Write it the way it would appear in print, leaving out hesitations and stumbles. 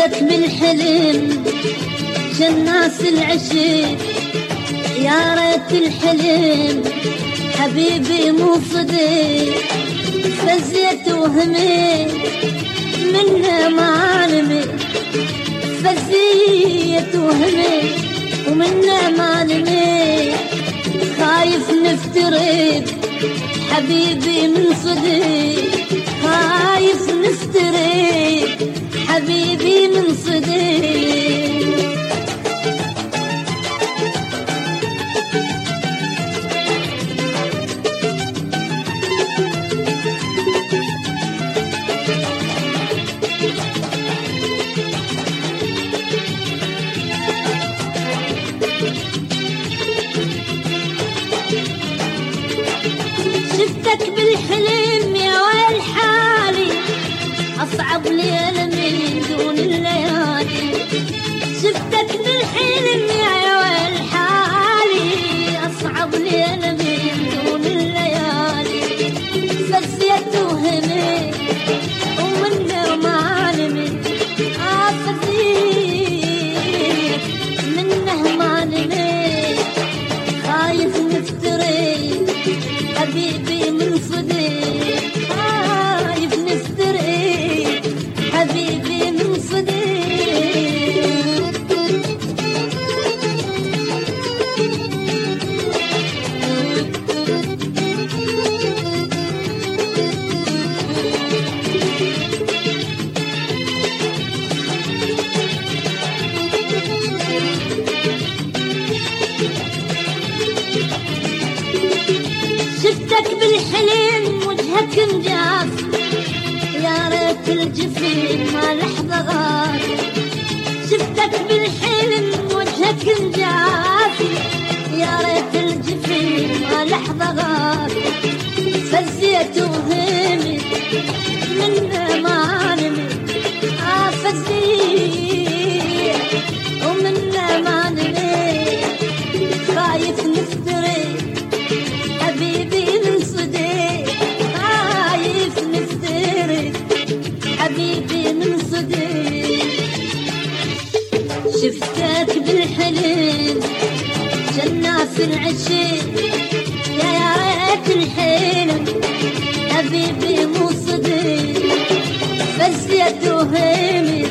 شفتك بالحلم جناس العشق، يا ريت الحلم حبيبي مو صدق، فزيت وهميت منه معالمي، فزيت وهميت ومنه معالمي، خايف نفترق حبيبي من صدق، خايف نفترق حبيبي من صدق. شفتك بالحلم يا ويل حالي، أصعب ليلة من دون الليالي، شفتك بالحلم يا ويل حالي، أصعب ليلة من دون الليالي، فزيت وهميت ومنه معالمي، فزيت منه معالمي، خايف نفترق حبيبي من صدق، خايف نفترق حبيبي من صدق. شفتك بالحلم وجهك مجاف، يا ريت الجفين ما لحظة غاب، شفتك بالحلم وجهك مجاف، يا ريت الجفين ما لحظة غاب، فزيت وهمت منه معالمي، فزيت ومنه معالمي، خايف نفترق حبيبي من صدق، خايف نفترق حبيبي من صدق. شفتك بالحلم جناس العشق، يا ريت الحلم حبيبي مو صدق، فزيت وهمت